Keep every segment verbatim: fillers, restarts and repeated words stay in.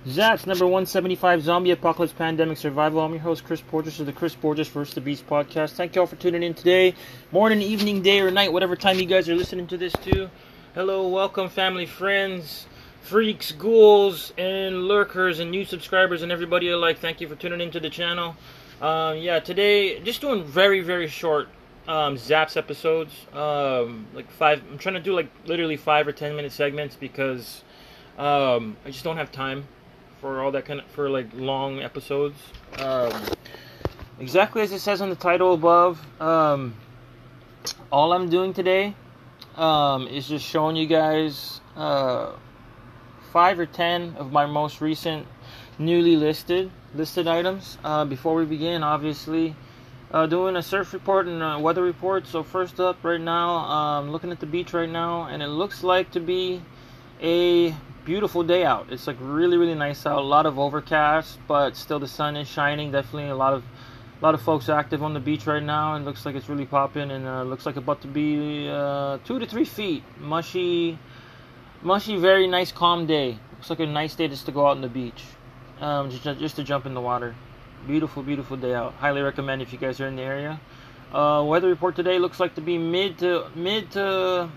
Zaps number one seventy-five Zombie Apocalypse Pandemic Survival. I'm your host, Chris Borges of the Chris Borges versus the Beast podcast. Thank you all for tuning in today. Morning, evening, day, or night, whatever time you guys are listening to this to. Hello, welcome, family, friends, freaks, ghouls, and lurkers, and new subscribers, and everybody alike. Thank you for tuning into the channel. Um, yeah, today, just doing very, very short um, Zaps episodes. Um, like five, I'm trying to do like literally five or ten minute segments because um, I just don't have time for all that kind of, for like long episodes. Um, exactly as it says on the title above, um, all I'm doing today um, is just showing you guys uh, five or ten of my most recent newly listed listed items. Uh, before we begin, obviously, uh, doing a surf report and a weather report. So first up right now, um, looking at the beach right now, and it looks like to be a beautiful day out. It's like really, really nice out. A lot of overcast, but still the sun is shining. Definitely a lot of a lot of folks active on the beach right now. It looks like it's really popping, and uh, looks like about to be uh, two to three feet. Mushy, mushy, very nice, calm day. Looks like a nice day just to go out on the beach, um, just just to jump in the water. Beautiful, beautiful day out. Highly recommend if you guys are in the area. Uh, weather report today looks like to be mid to mid to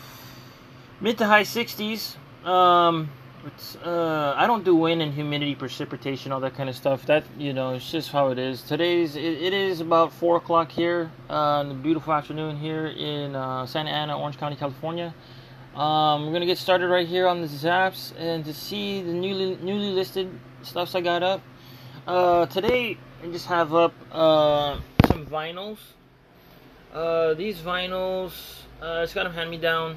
mid to high sixties. Um, it's, uh, I don't do wind and humidity, precipitation, all that kind of stuff. That, you know, it's just how it is. Today's, it, it is about four o'clock here, uh, in the beautiful afternoon here in, uh, Santa Ana, Orange County, California. Um, we're gonna get started right here on the Zaps, and to see the newly, newly listed stuffs I got up. Uh, today, I just have up, uh, some vinyls. Uh, these vinyls, uh, it's got them hand-me-down.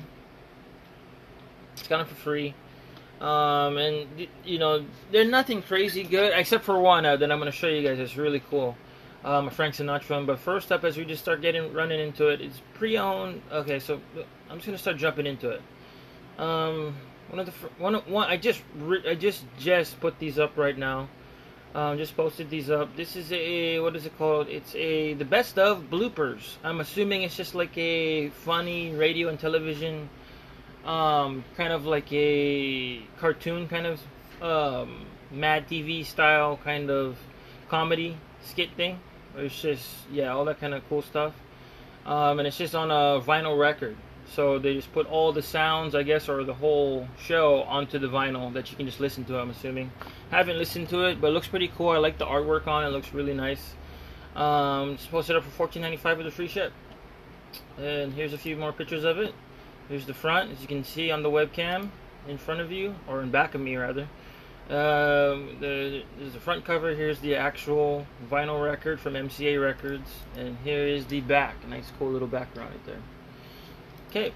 It's got them for free, um, and you know they're nothing crazy good except for one uh, that I'm going to show you guys. It's really cool, um, a Frank Sinatra one. But first up, as we just start getting running into it, it's pre-owned. Okay, so I'm just going to start jumping into it. Um, one of the one one I just I just just put these up right now. Um, just posted these up. This is a, what is it called? It's a the best of bloopers. I'm assuming it's just like a funny radio and television. Um, kind of like a cartoon kind of um, Mad T V style kind of comedy skit thing. It's just, yeah, all that kind of cool stuff. Um, and it's just on a vinyl record. So they just put all the sounds, I guess, or the whole show onto the vinyl that you can just listen to, I'm assuming. Haven't listened to it, but it looks pretty cool. I like the artwork on it. It looks really nice. Um, it's posted up for fourteen ninety-five with a free ship. And here's a few more pictures of it. Here's the front, as you can see on the webcam in front of you, or in back of me rather. Um, the, there's the front cover. Here's the actual vinyl record from M C A Records, and here is the back. A nice, cool little background right there. Okay,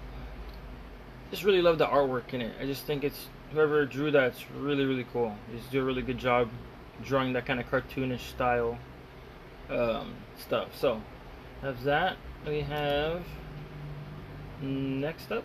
just really love the artwork in it. I just think it's whoever drew that, it's really, really cool. They just do a really good job drawing that kind of cartoonish style um, stuff. So, that's that. We have. Next up,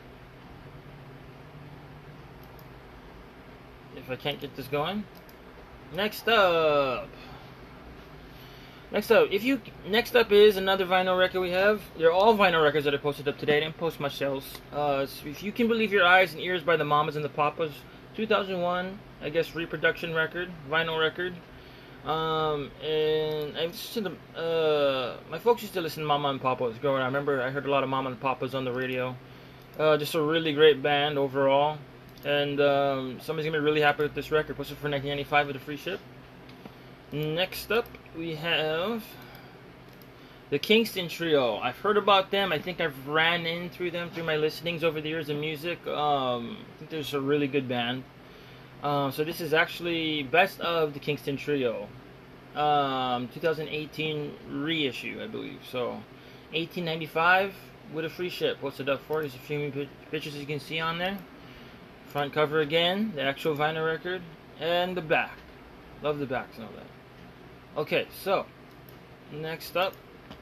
if I can't get this going, next up, next up, if you, next up is another vinyl record we have. They're all vinyl records that I posted up today. I didn't post much else. Uh, so if you can believe your eyes and ears by the Mamas and the Papas, two thousand one, I guess, reproduction record, vinyl record. Um, and I used to, uh, my folks used to listen to Mama and Papas growing up. I remember I heard a lot of Mama and Papas on the radio. Uh, just a really great band overall. And, um, somebody's gonna be really happy with this record. Posted for nineteen ninety-five with a free ship. Next up, we have the Kingston Trio. I've heard about them. I think I've ran in through them through my listenings over the years of music. Um, I think there's a really good band. Um, so this is actually best of the Kingston Trio, um, twenty eighteen reissue, I believe. So, eighteen ninety-five with a free ship. What's it up for? There's a few pictures you can see on there. Front cover again, the actual vinyl record, and the back. Love the backs and all that. Okay, so next up,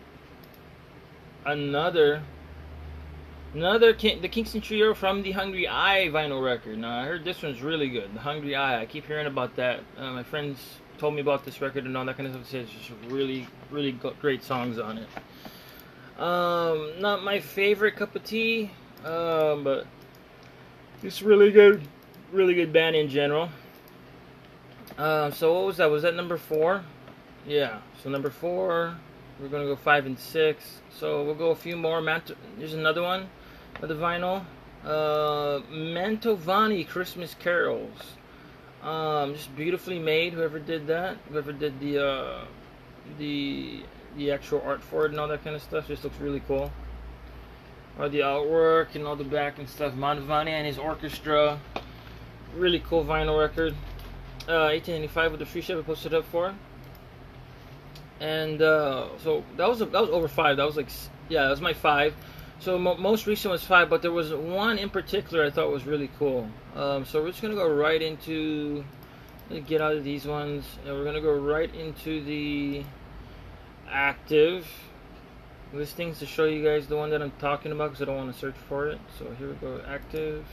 another. Another King, the Kingston Trio from the Hungry Eye vinyl record. Now, I heard this one's really good. The Hungry Eye. I keep hearing about that. Uh, my friends told me about this record and all that kind of stuff. It's just really, really great songs on it. Um, not my favorite cup of tea, um, but it's really good, really good band in general. Uh, so what was that? Was that number four? Yeah. So number four. We're gonna go five and six. So we'll go a few more. Mant- There's another one of the vinyl. Uh, Mantovani Christmas Carols. Um, just beautifully made. Whoever did that, whoever did the uh, the the actual art for it and all that kind of stuff, just looks really cool. Or the artwork and all the back and stuff. Mantovani and his orchestra. Really cool vinyl record. Uh, eighteen ninety-five with the free ship I posted up for. And uh, so that was a, that was over five. That was like yeah, that was my five. So mo most recent was five, but there was one in particular I thought was really cool. Um, so we're just gonna go right into get out of these ones, and we're gonna go right into the active listings to show you guys the one that I'm talking about because I don't want to search for it. So here we go, active.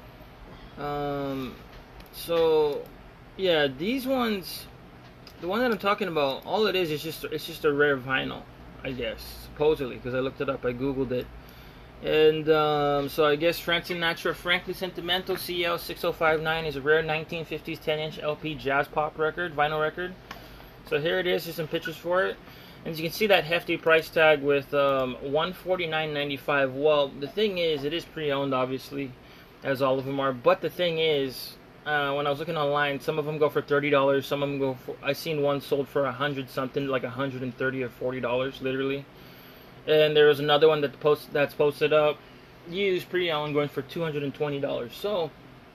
Um, so yeah, these ones. The one that I'm talking about, all it is is just it's just a rare vinyl, I guess, supposedly, because I looked it up, I googled it, and um, so I guess Frank Sinatra, Frankly Sentimental C L six oh five nine is a rare nineteen fifties ten inch L P jazz pop record, vinyl record. So here it is, there's some pictures for it, and you can see that hefty price tag with um, one forty-nine ninety-five. Well, the thing is, it is pre-owned, obviously, as all of them are, but the thing is. Uh, when I was looking online, some of them go for thirty dollars. Some of them go for. I seen one sold for a hundred something, like a hundred and thirty or forty dollars, literally. And there was another one that post that's posted up, used pre-owned, going for two hundred and twenty dollars. So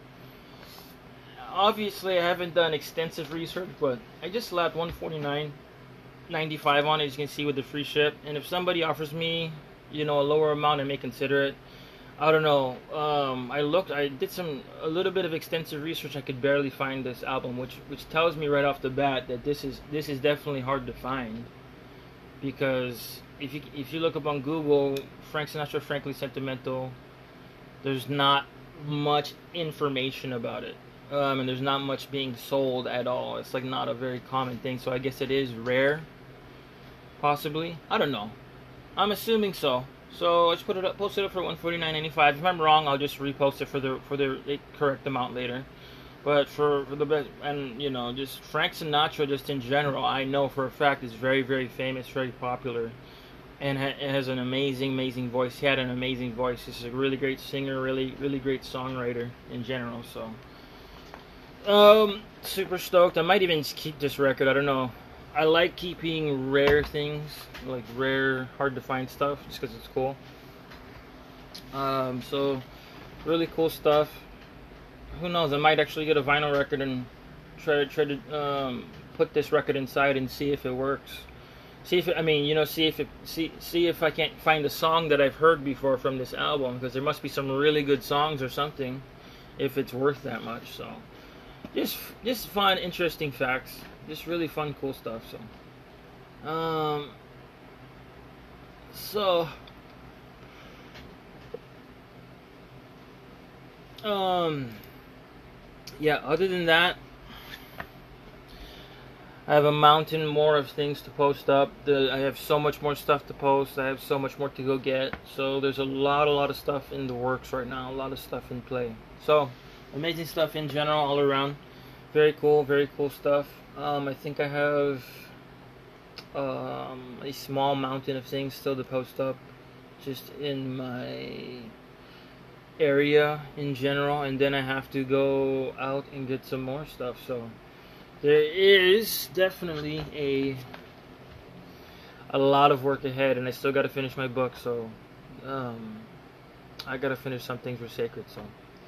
obviously, I haven't done extensive research, but I just slapped one forty-nine ninety-five on it. As you can see with the free ship. And if somebody offers me, you know, a lower amount, I may consider it. I don't know. Um, I looked. I did some a little bit of extensive research. I could barely find this album, which which tells me right off the bat that this is this is definitely hard to find. Because if you if you look up on Google, Frank Sinatra, Frankly Sentimental, there's not much information about it, um, and there's not much being sold at all. It's like not a very common thing. So I guess it is rare. Possibly. I don't know. I'm assuming so. So I just put it up, post it up for one forty-nine ninety-five. If I'm wrong, I'll just repost it for the for the correct amount later. But for, for the best, and you know, just Frank Sinatra, just in general, I know for a fact is very very famous, very popular, and ha has an amazing amazing voice. He had an amazing voice. He's a really great singer, really really great songwriter in general. So, um, super stoked. I might even keep this record. I don't know. I like keeping rare things, like rare, hard to find stuff, just because it's cool. Um, so, really cool stuff. Who knows? I might actually get a vinyl record and try to try to um, put this record inside and see if it works. See if it, I mean, you know, see if it see see if I can't find a song that I've heard before from this album, because there must be some really good songs or something, if it's worth that much. So, just just fun, interesting facts. Just really fun, cool stuff. So, um, so, um, yeah. Other than that, I have a mountain more of things to post up. The, I have so much more stuff to post. I have so much more to go get. So there's a lot, a lot of stuff in the works right now. A lot of stuff in play. So amazing stuff in general, all around. Very cool, very cool stuff. Um, I think I have um, a small mountain of things still to post up, just in my area in general, and then I have to go out and get some more stuff. So there is definitely a a lot of work ahead, and I still got to finish my book. So um, I got to finish some things for Sacred. So.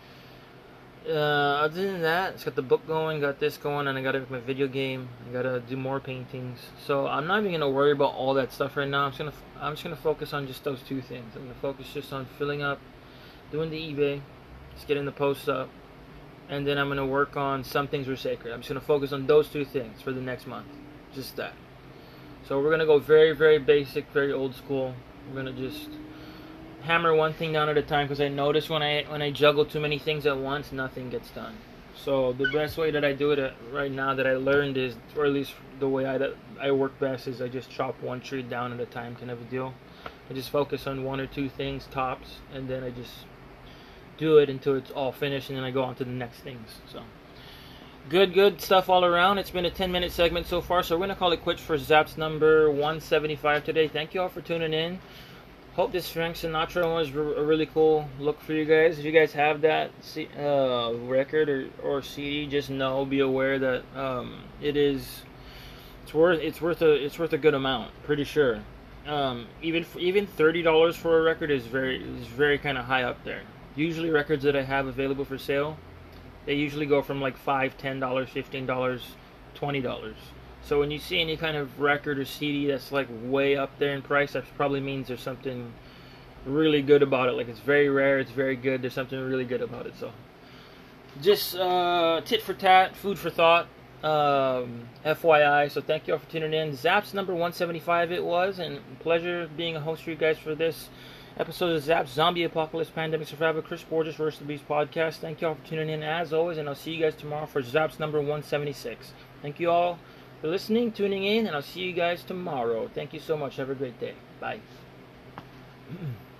Uh, other than that, it's got the book going, got this going, and I got to make my video game. I gotta do more paintings. So I'm not even gonna worry about all that stuff right now. I'm just gonna I'm just gonna focus on just those two things. I'm gonna focus just on filling up, doing the eBay, just getting the posts up, and then I'm gonna work on some things for Sacred. I'm just gonna focus on those two things for the next month, just that. So we're gonna go very very basic, very old school. We're gonna just hammer one thing down at a time, because I notice when I when I juggle too many things at once, nothing gets done. So the best way that I do it right now that I learned is, or at least the way I that I work best, is I just chop one tree down at a time, kind of a deal. I just focus on one or two things tops, and then I just do it until it's all finished, and then I go on to the next things. So good, good stuff all around. It's been a ten minute segment so far, so we're going to call it quits for Zapp's number one seventy-five today. Thank you all for tuning in. Hope this Frank Sinatra was a really cool look for you guys. If you guys have that C- uh, record or, or C D, just know, be aware that um, it is it's worth it's worth a it's worth a good amount. Pretty sure. Um, even even thirty dollars for a record is very is very kind of high up there. Usually records that I have available for sale, they usually go from like five, ten dollars, fifteen dollars, twenty dollars. So when you see any kind of record or C D that's like way up there in price, that probably means there's something really good about it. Like it's very rare, it's very good. There's something really good about it. So just uh, tit for tat, food for thought. Um, F Y I. So thank you all for tuning in. Zapp's number one seventy-five it was, and pleasure being a host for you guys for this episode of Zapp's Zombie Apocalypse Pandemic Survival Chris Borges versus the Beast podcast. Thank you all for tuning in as always, and I'll see you guys tomorrow for Zapp's number one seventy-six. Thank you all for listening, tuning in, and I'll see you guys tomorrow. Thank you so much. Have a great day. Bye.